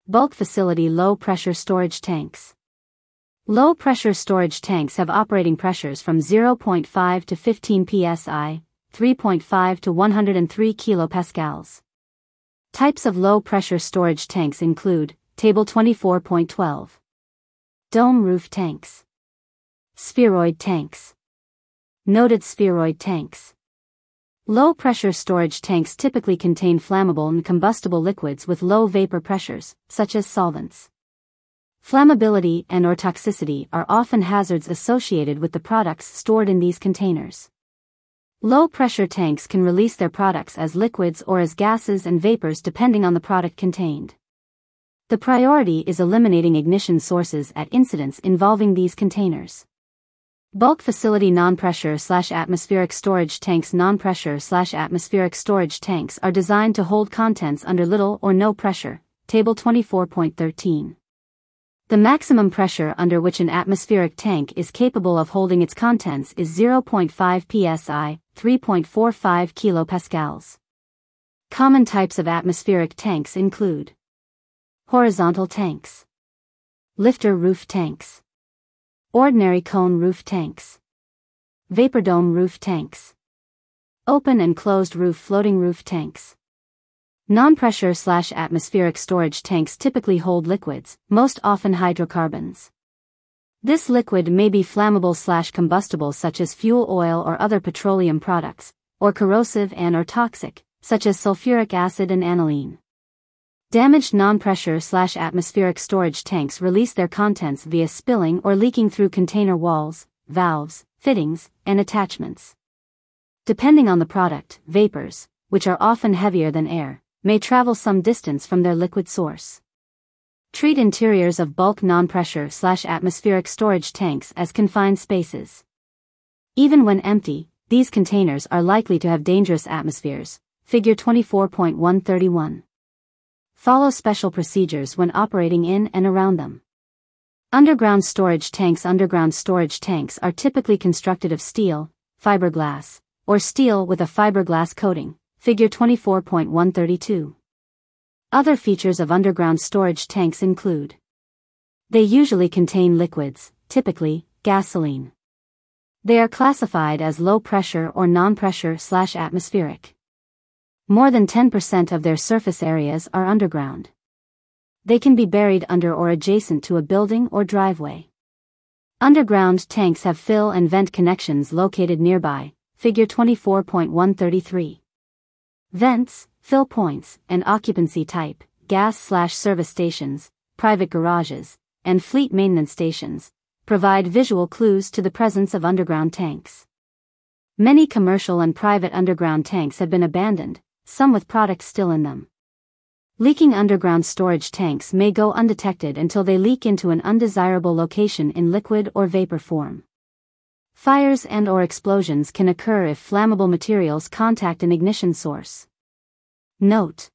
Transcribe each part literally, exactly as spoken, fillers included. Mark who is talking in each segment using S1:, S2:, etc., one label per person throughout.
S1: Bulk facility low-pressure storage tanks. Low-pressure storage tanks have operating pressures from zero point five to fifteen P S I, three point five to one hundred three kilopascals. Types of low-pressure storage tanks include Table twenty-four point twelve. Dome roof tanks. Spheroid tanks. Noted spheroid tanks. Low-pressure storage tanks typically contain flammable and combustible liquids with low vapor pressures, such as solvents. Flammability and or toxicity are often hazards associated with the products stored in these containers. Low-pressure tanks can release their products as liquids or as gases and vapors depending on the product contained. The priority is eliminating ignition sources at incidents involving these containers. Bulk facility non-pressure slash atmospheric storage tanks. Non-pressure slash atmospheric storage tanks are designed to hold contents under little or no pressure, Table twenty-four point thirteen. The maximum pressure under which an atmospheric tank is capable of holding its contents is zero point five P S I, three point four five kilopascals. Common types of atmospheric tanks include horizontal tanks, lifter roof tanks, ordinary cone roof tanks, vapor dome roof tanks, open and closed roof floating roof tanks. Non-pressure slash atmospheric storage tanks typically hold liquids, most often hydrocarbons. This liquid may be flammable slash combustible such as fuel oil or other petroleum products, or corrosive and or toxic, such as sulfuric acid and aniline. Damaged non-pressure slash atmospheric storage tanks release their contents via spilling or leaking through container walls, valves, fittings, and attachments. Depending on the product, vapors, which are often heavier than air, may travel some distance from their liquid source. Treat interiors of bulk non-pressure slash atmospheric storage tanks as confined spaces. Even when empty, these containers are likely to have dangerous atmospheres, Figure twenty-four point one thirty-one. Follow special procedures when operating in and around them. Underground storage tanks. Underground storage tanks are typically constructed of steel, fiberglass, or steel with a fiberglass coating, Figure twenty-four point one thirty-two. Other features of underground storage tanks include: they usually contain liquids, typically gasoline. They are classified as low pressure or non-pressure slash atmospheric. More than ten percent of their surface areas are underground. They can be buried under or adjacent to a building or driveway. Underground tanks have fill and vent connections located nearby, Figure twenty-four point one thirty-three. Vents, fill points, and occupancy type, gas slash service stations, private garages, and fleet maintenance stations, provide visual clues to the presence of underground tanks. Many commercial and private underground tanks have been abandoned, some with products still in them. Leaking underground storage tanks may go undetected until they leak into an undesirable location in liquid or vapor form. Fires and or explosions can occur if flammable materials contact an ignition source. Note: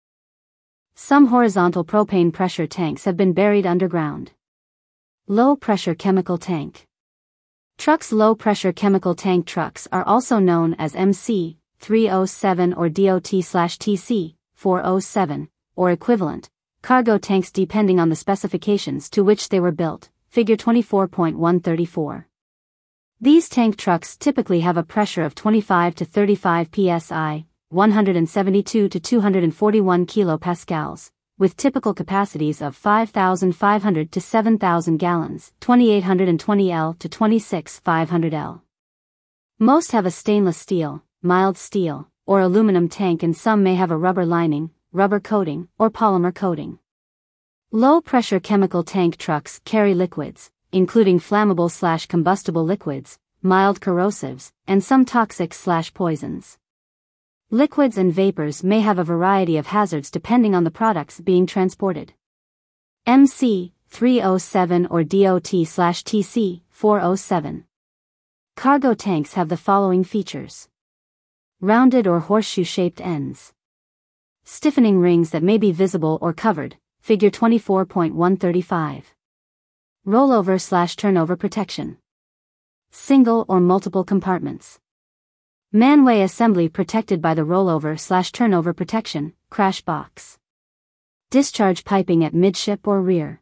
S1: some horizontal propane pressure tanks have been buried underground. Low-pressure chemical tank. Trucks. Low-pressure chemical tank trucks are also known as M C three oh seven or D O T T C four oh seven, or equivalent, cargo tanks depending on the specifications to which they were built, Figure twenty-four point one thirty-four. These tank trucks typically have a pressure of twenty-five to thirty-five P S I, one hundred seventy-two to two hundred forty-one kilopascals, with typical capacities of five thousand five hundred to seven thousand gallons, twenty-eight twenty L to twenty-six five hundred L. Most have a stainless steel, mild steel, or aluminum tank, and some may have a rubber lining, rubber coating, or polymer coating. Low-pressure chemical tank trucks carry liquids, including flammable slash combustible liquids, mild corrosives, and some toxic slash poisons. Liquids and vapors may have a variety of hazards depending on the products being transported. M C three oh seven or D O T T C four oh seven. Cargo tanks have the following features: rounded or horseshoe-shaped ends, stiffening rings that may be visible or covered, Figure twenty-four point one thirty-five. Rollover slash turnover protection. Single or multiple compartments. Manway assembly protected by the rollover slash turnover protection, crash box. Discharge piping at midship or rear.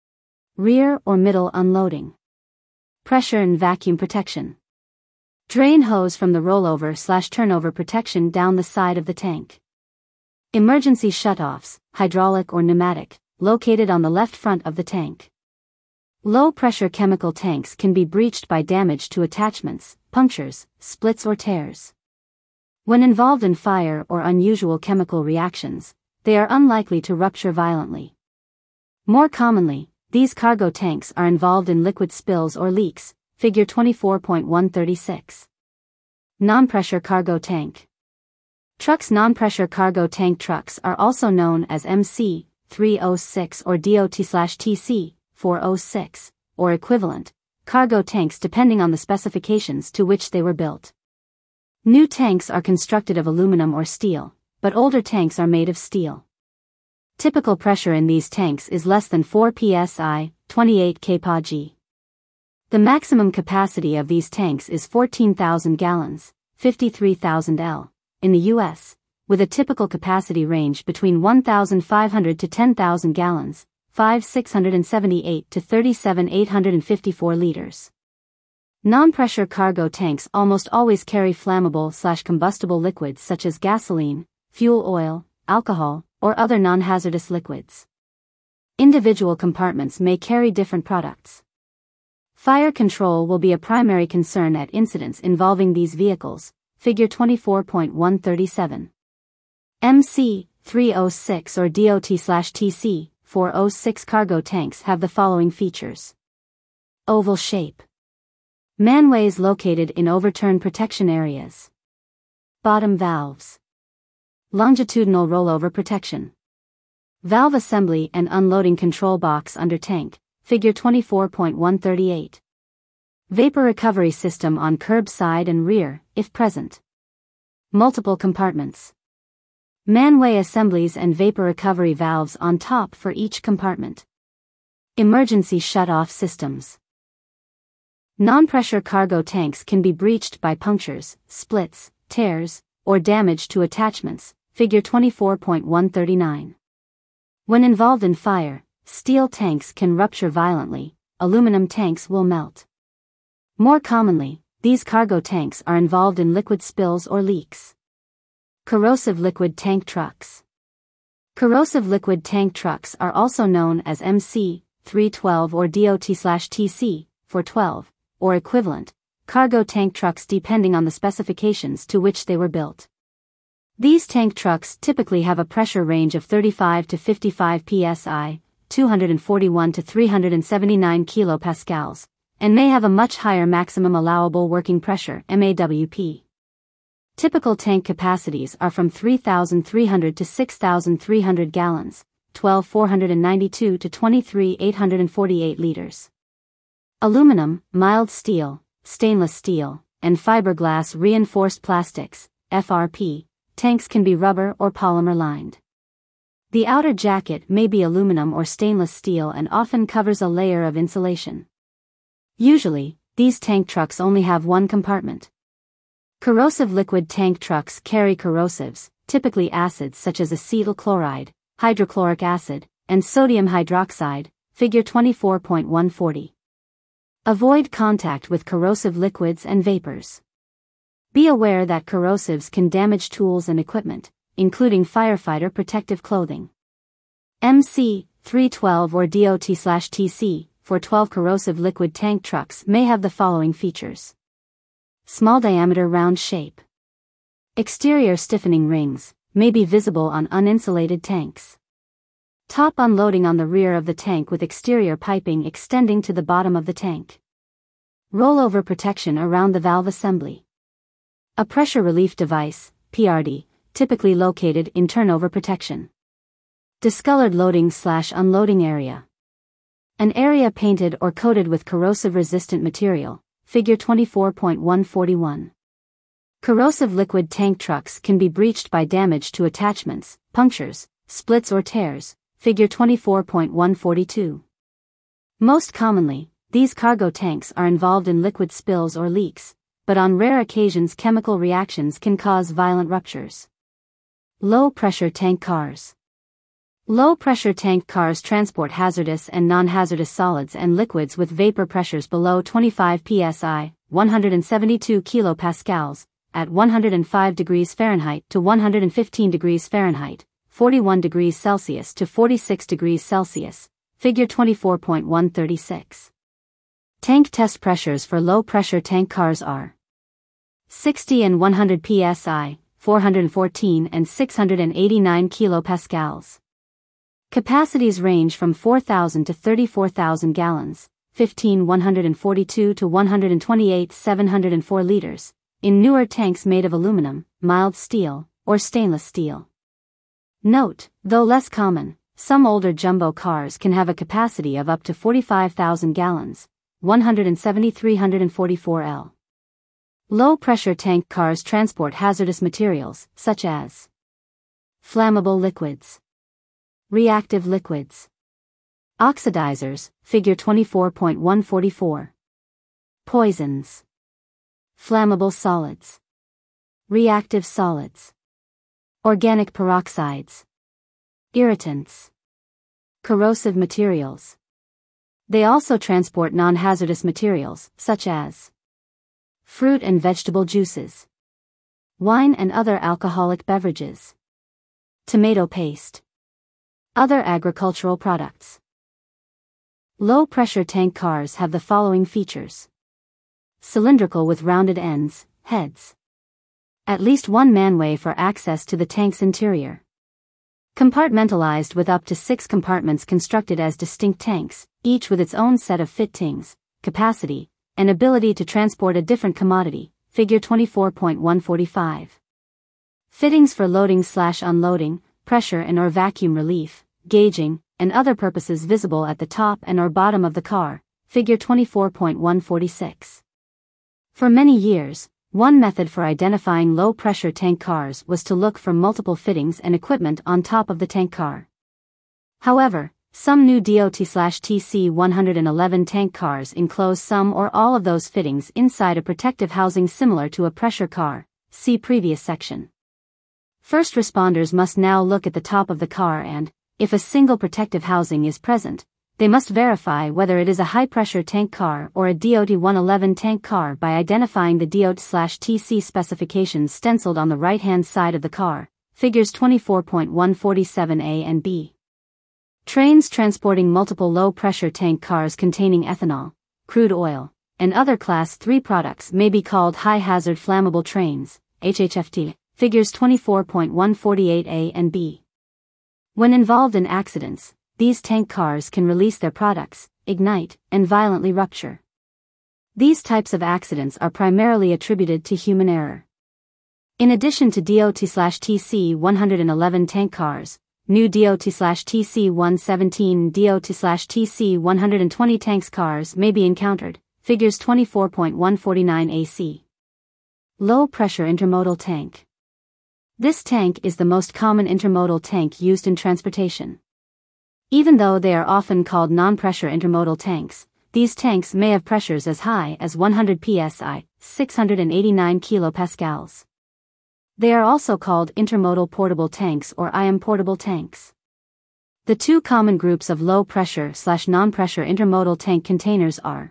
S1: Rear or middle unloading. Pressure and vacuum protection. Drain hose from the rollover slash turnover protection down the side of the tank. Emergency shutoffs, hydraulic or pneumatic, located on the left front of the tank. Low-pressure chemical tanks can be breached by damage to attachments, punctures, splits or tears. When involved in fire or unusual chemical reactions, they are unlikely to rupture violently. More commonly, these cargo tanks are involved in liquid spills or leaks, figure twenty-four point one thirty-six. Non-pressure cargo tank. Trucks. Non-pressure cargo tank trucks are also known as M C three oh six or D O T/T C four oh six, or equivalent, cargo tanks depending on the specifications to which they were built. New tanks are constructed of aluminum or steel, but older tanks are made of steel. Typical pressure in these tanks is less than four P S I, twenty-eight kilopascals. The maximum capacity of these tanks is fourteen thousand gallons, fifty-three thousand liters, in the U S, with a typical capacity range between one thousand five hundred to ten thousand gallons, five thousand six hundred seventy-eight to thirty-seven thousand eight hundred fifty-four liters. Non-pressure cargo tanks almost always carry flammable slash combustible liquids such as gasoline, fuel oil, alcohol, or other non-hazardous liquids. Individual compartments may carry different products. Fire control will be a primary concern at incidents involving these vehicles, figure twenty-four point one thirty-seven. M C three oh six or D O T/T C four oh six cargo tanks have the following features. Oval shape. Manways located in overturn protection areas. Bottom valves. Longitudinal rollover protection. Valve assembly and unloading control box under tank, figure twenty-four point one thirty-eight. Vapor recovery system on curb side and rear, if present. Multiple compartments. Manway assemblies and vapor recovery valves on top for each compartment. Emergency shut-off systems. Non-pressure cargo tanks can be breached by punctures, splits, tears, or damage to attachments, figure twenty-four point one thirty-nine. When involved in fire, steel tanks can rupture violently, aluminum tanks will melt. More commonly, these cargo tanks are involved in liquid spills or leaks. Corrosive liquid tank trucks. Corrosive liquid tank trucks are also known as M C three twelve or D O T/T C four twelve, or equivalent, cargo tank trucks depending on the specifications to which they were built. These tank trucks typically have a pressure range of thirty-five to fifty-five P S I, two hundred forty-one to three hundred seventy-nine kilopascals, and may have a much higher maximum allowable working pressure M A W P. Typical tank capacities are from three thousand three hundred to six thousand three hundred gallons, twelve thousand four hundred ninety-two to twenty-three thousand eight hundred forty-eight liters. Aluminum, mild steel, stainless steel, and fiberglass reinforced plastics, F R P, tanks can be rubber or polymer lined. The outer jacket may be aluminum or stainless steel and often covers a layer of insulation. Usually, these tank trucks only have one compartment. Corrosive liquid tank trucks carry corrosives, typically acids such as acetyl chloride, hydrochloric acid, and sodium hydroxide, figure twenty-four point one forty. Avoid contact with corrosive liquids and vapors. Be aware that corrosives can damage tools and equipment, including firefighter protective clothing. M C three twelve or D O T/T C four twelve corrosive liquid tank trucks may have the following features. Small diameter round shape. Exterior stiffening rings may be visible on uninsulated tanks. Top unloading on the rear of the tank with exterior piping extending to the bottom of the tank. Rollover protection around the valve assembly. A pressure relief device, P R D, typically located in turnover protection. Discolored loading slash unloading area. An area painted or coated with corrosive resistant material, figure twenty-four point one forty-one. Corrosive liquid tank trucks can be breached by damage to attachments, punctures, splits or tears, figure twenty-four point one forty-two. Most commonly, these cargo tanks are involved in liquid spills or leaks, but on rare occasions chemical reactions can cause violent ruptures. Low-pressure tank cars. Low-pressure tank cars transport hazardous and non-hazardous solids and liquids with vapor pressures below twenty-five P S I, one hundred seventy-two kilopascals, at one hundred five degrees Fahrenheit to one hundred fifteen degrees Fahrenheit, forty-one degrees Celsius to forty-six degrees Celsius, figure twenty-four point one thirty-six. Tank test pressures for low-pressure tank cars are sixty and one hundred P S I, four hundred fourteen and six hundred eighty-nine kilopascals. Capacities range from four thousand to thirty-four thousand gallons, fifteen one hundred forty-two to one hundred twenty-eight seven hundred four liters, in newer tanks made of aluminum, mild steel, or stainless steel. Note, though less common, some older jumbo cars can have a capacity of up to forty-five thousand gallons, one hundred seventy to three hundred forty-four liters. Low-pressure tank cars transport hazardous materials, such as flammable liquids, reactive liquids, oxidizers, figure twenty-four point one forty-four, poisons, flammable solids, reactive solids, organic peroxides, irritants, corrosive materials. They also transport non-hazardous materials, such as fruit and vegetable juices, wine and other alcoholic beverages, tomato paste, other agricultural products. Low-pressure tank cars have the following features: cylindrical with rounded ends, heads. At least one manway for access to the tank's interior. Compartmentalized with up to six compartments constructed as distinct tanks, each with its own set of fittings, capacity, and ability to transport a different commodity, figure twenty-four point one forty-five. Fittings for loading slash unloading, pressure and or vacuum relief, gauging, and other purposes visible at the top and or bottom of the car, figure twenty-four point one forty-six. For many years, one method for identifying low-pressure tank cars was to look for multiple fittings and equipment on top of the tank car. However, some new D O T T C one eleven tank cars enclose some or all of those fittings inside a protective housing similar to a pressure car, see previous section. First responders must now look at the top of the car and, if a single protective housing is present, they must verify whether it is a high-pressure tank car or a D O T one eleven tank car by identifying the D O T T C specifications stenciled on the right-hand side of the car, figures twenty-four point one forty-seven A and B. Trains transporting multiple low-pressure tank cars containing ethanol, crude oil, and other Class three products may be called high-hazard flammable trains, H H F T, figures twenty-four point one forty-eight A and B. When involved in accidents, these tank cars can release their products, ignite, and violently rupture. These types of accidents are primarily attributed to human error. In addition to D O T T C one eleven tank cars, new D O T T C one seventeen D O T T C one twenty tanks cars may be encountered, figures twenty-four point one forty-nine A C. Low-pressure intermodal tank. This tank is the most common intermodal tank used in transportation. Even though they are often called non-pressure intermodal tanks, these tanks may have pressures as high as one hundred P S I, six hundred eighty-nine kilopascals. They are also called intermodal portable tanks or I M portable tanks. The two common groups of low-pressure slash non-pressure intermodal tank containers are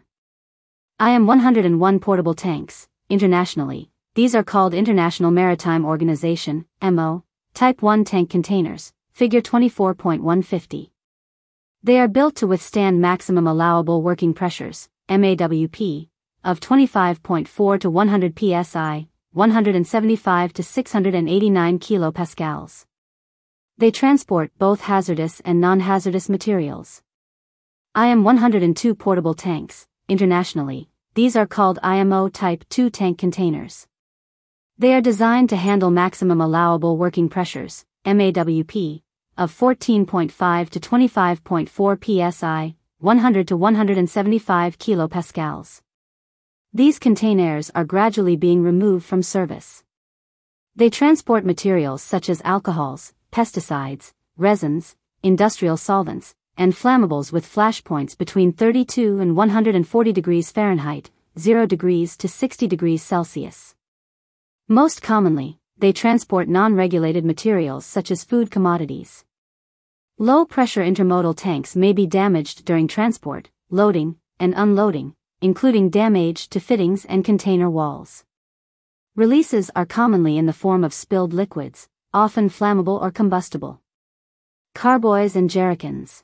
S1: I M one oh one portable tanks. Internationally, these are called International Maritime Organization, M O, Type one tank containers, figure twenty-four point one fifty. They are built to withstand maximum allowable working pressures, M A W P, of twenty-five point four to one hundred P S I, one hundred seventy-five to six hundred eighty-nine kilopascals. They transport both hazardous and non-hazardous materials. I M one oh two portable tanks. Internationally, these are called I M O Type two tank containers. They are designed to handle maximum allowable working pressures, M A W P, of fourteen point five to twenty-five point four P S I, one hundred to one hundred seventy-five kilopascals. These containers are gradually being removed from service. They transport materials such as alcohols, pesticides, resins, industrial solvents, and flammables with flash points between thirty-two and one hundred forty degrees Fahrenheit, zero degrees to sixty degrees Celsius. Most commonly, they transport non-regulated materials such as food commodities. Low-pressure intermodal tanks may be damaged during transport, loading, and unloading, including damage to fittings and container walls. Releases are commonly in the form of spilled liquids, often flammable or combustible. Carboys and jerrycans.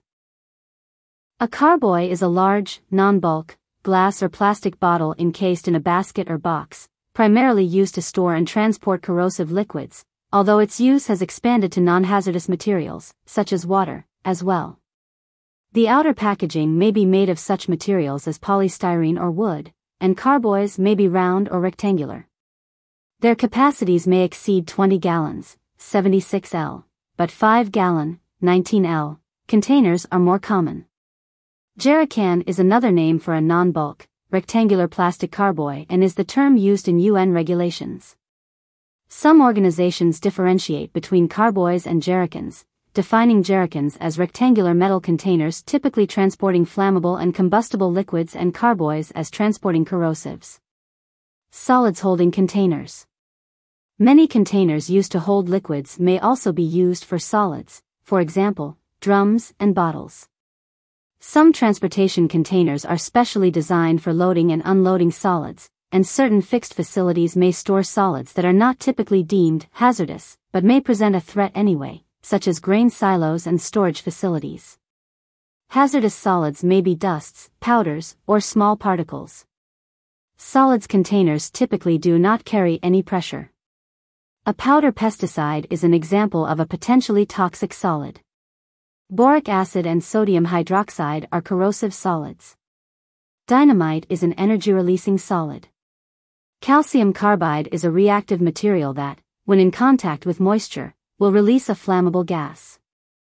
S1: A carboy is a large, non-bulk, glass or plastic bottle encased in a basket or box, primarily used to store and transport corrosive liquids, although its use has expanded to non-hazardous materials, such as water, as well. The outer packaging may be made of such materials as polystyrene or wood, and carboys may be round or rectangular. Their capacities may exceed twenty gallons, seventy-six liters, but five gallon, nineteen liters, containers are more common. Jerrycan is another name for a non-bulk, rectangular plastic carboy and is the term used in U N regulations. Some organizations differentiate between carboys and jerrycans, defining jerrycans as rectangular metal containers typically transporting flammable and combustible liquids and carboys as transporting corrosives. Solids holding containers. Many containers used to hold liquids may also be used for solids, for example, drums and bottles. Some transportation containers are specially designed for loading and unloading solids, and certain fixed facilities may store solids that are not typically deemed hazardous, but may present a threat anyway, such as grain silos and storage facilities. Hazardous solids may be dusts, powders, or small particles. Solids containers typically do not carry any pressure. A powder pesticide is an example of a potentially toxic solid. Boric acid and sodium hydroxide are corrosive solids. Dynamite is an energy-releasing solid. Calcium carbide is a reactive material that, when in contact with moisture, will release a flammable gas.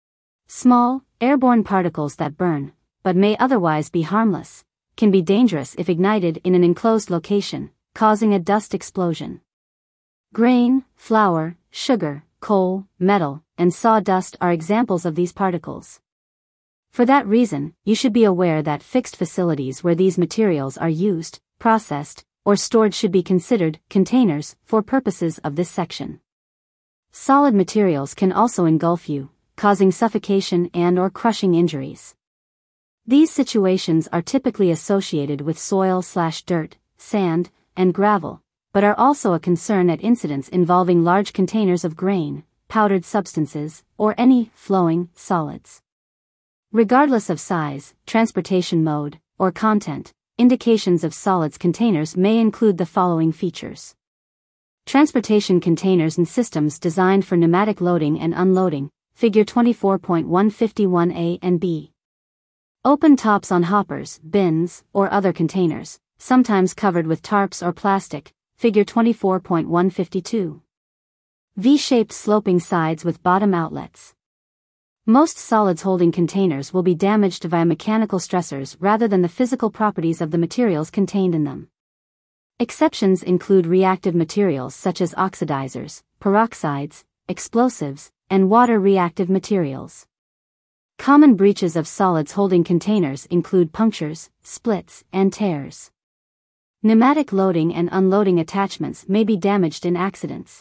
S1: Small, airborne particles that burn, but may otherwise be harmless, can be dangerous if ignited in an enclosed location, causing a dust explosion. Grain, flour, sugar, coal, metal, and sawdust are examples of these particles. For that reason, you should be aware that fixed facilities where these materials are used, processed, or stored should be considered containers for purposes of this section. Solid materials can also engulf you, causing suffocation and or crushing injuries. These situations are typically associated with soil slash dirt, sand, and gravel, but are also a concern at incidents involving large containers of grain, powdered substances, or any flowing solids. Regardless of size, transportation mode, or content, indications of solids containers may include the following features. Transportation containers and systems designed for pneumatic loading and unloading, figure twenty-four point one fifty-one A and B. Open tops on hoppers, bins, or other containers, sometimes covered with tarps or plastic, figure twenty-four point one fifty-two. V-shaped sloping sides with bottom outlets. Most solids holding containers will be damaged via mechanical stressors rather than the physical properties of the materials contained in them. Exceptions include reactive materials such as oxidizers, peroxides, explosives, and water-reactive materials. Common breaches of solids holding containers include punctures, splits, and tears. Pneumatic loading and unloading attachments may be damaged in accidents.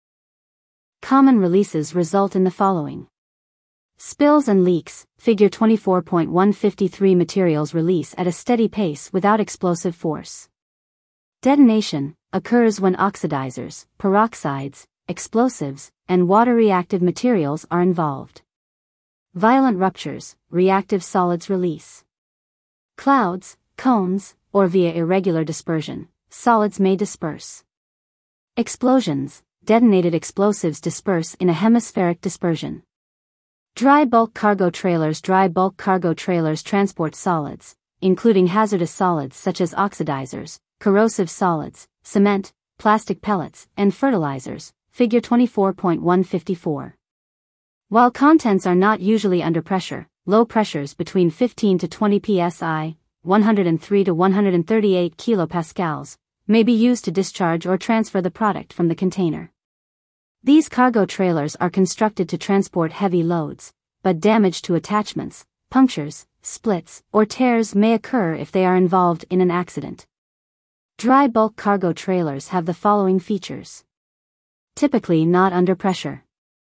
S1: Common releases result in the following. Spills and leaks, figure twenty-four point one fifty-three. Materials release at a steady pace without explosive force. Detonation occurs when oxidizers, peroxides, explosives, and water-reactive materials are involved. Violent ruptures, reactive solids release. Clouds, cones, or via irregular dispersion, solids may disperse. Explosions, detonated explosives disperse in a hemispheric dispersion. Dry bulk cargo trailers. Dry bulk cargo trailers transport solids, including hazardous solids such as oxidizers, corrosive solids, cement, plastic pellets, and fertilizers, figure twenty-four point one fifty-four. While contents are not usually under pressure, low pressures between fifteen to twenty P S I, one hundred three to one hundred thirty-eight kilopascals, may be used to discharge or transfer the product from the container. These cargo trailers are constructed to transport heavy loads, but damage to attachments, punctures, splits, or tears may occur if they are involved in an accident. Dry bulk cargo trailers have the following features. Typically not under pressure.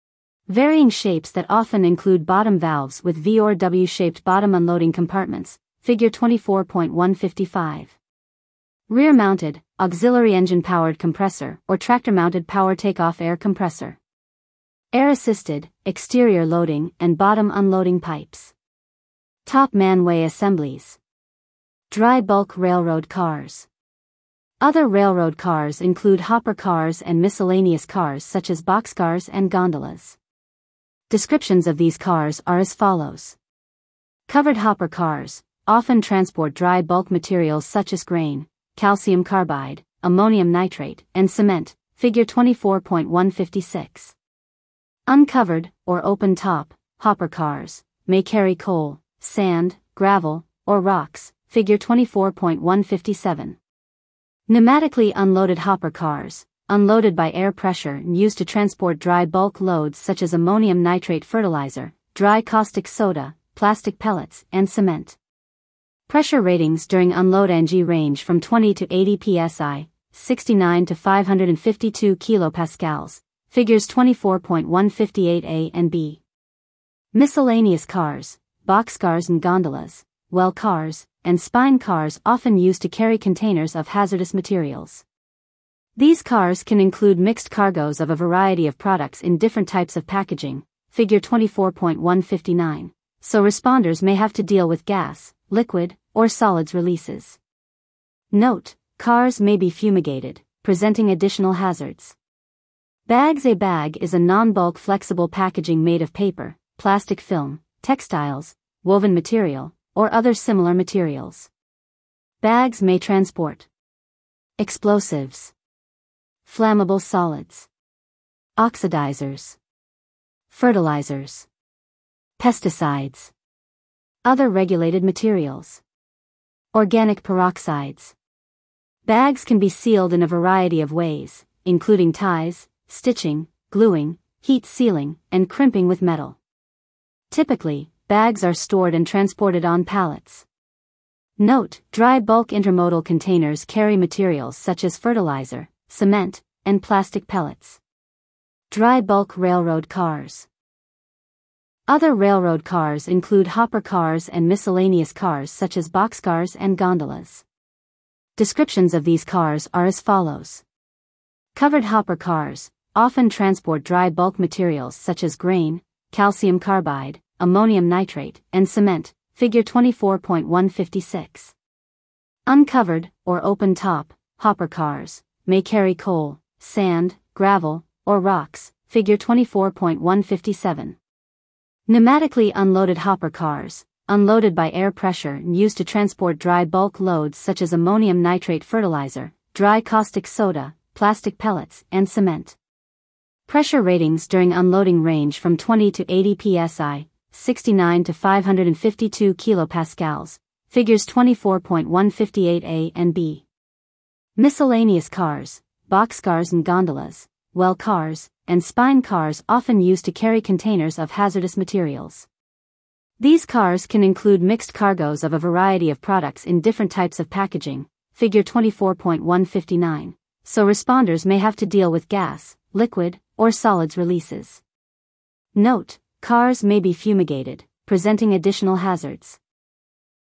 S1: Varying shapes that often include bottom valves with V or W-shaped bottom unloading compartments, figure twenty-four point one fifty-five. Rear-mounted, auxiliary engine-powered compressor or tractor-mounted power takeoff air compressor. Air-assisted, exterior loading and bottom unloading pipes. Top manway assemblies. Dry bulk railroad cars. Other railroad cars include hopper cars and miscellaneous cars such as boxcars and gondolas. Descriptions of these cars are as follows. Covered hopper cars often transport dry bulk materials such as grain, calcium carbide, ammonium nitrate, and cement, figure twenty-four point one fifty-six. Uncovered, or open-top, hopper cars may carry coal, sand, gravel, or rocks, figure twenty-four point one fifty-seven. Pneumatically unloaded hopper cars, unloaded by air pressure and used to transport dry bulk loads such as ammonium nitrate fertilizer, dry caustic soda, plastic pellets, and cement. Pressure ratings during unload N G range from twenty to eighty P S I, sixty-nine to five hundred fifty-two kilopascals, figures twenty-four point one fifty-eight A and B. Miscellaneous cars, boxcars and gondolas, well cars, and spine cars often used to carry containers of hazardous materials. These cars can include mixed cargoes of a variety of products in different types of packaging, figure twenty-four point one fifty-nine, so responders may have to deal with gas, liquid, or solids releases. Note, cars may be fumigated, presenting additional hazards. Bags. A bag is a non-bulk flexible packaging made of paper, plastic film, textiles, woven material, or other similar materials. Bags may transport explosives, flammable solids, oxidizers, fertilizers, pesticides, other regulated materials, organic peroxides. Bags can be sealed in a variety of ways, including ties, stitching, gluing, heat sealing, and crimping with metal. Typically, bags are stored and transported on pallets. Note, dry bulk intermodal containers carry materials such as fertilizer, cement, and plastic pellets. Dry bulk railroad cars. Other railroad cars include hopper cars and miscellaneous cars such as boxcars and gondolas. Descriptions of these cars are as follows. Covered hopper cars often transport dry bulk materials such as grain, calcium carbide, ammonium nitrate, and cement, figure twenty-four point one fifty-six. Uncovered, or open-top, hopper cars may carry coal, sand, gravel, or rocks, figure twenty-four point one fifty-seven. Pneumatically unloaded hopper cars, unloaded by air pressure and used to transport dry bulk loads such as ammonium nitrate fertilizer, dry caustic soda, plastic pellets, and cement. Pressure ratings during unloading range from twenty to eighty P S I, sixty-nine to five hundred fifty-two kilopascals, figures twenty-four point one fifty-eight A and B. Miscellaneous cars, boxcars and gondolas, well cars, and spine cars often used to carry containers of hazardous materials. These cars can include mixed cargoes of a variety of products in different types of packaging, figure twenty-four point one fifty-nine, so responders may have to deal with gas, liquid, or solids releases. Note, cars may be fumigated, presenting additional hazards.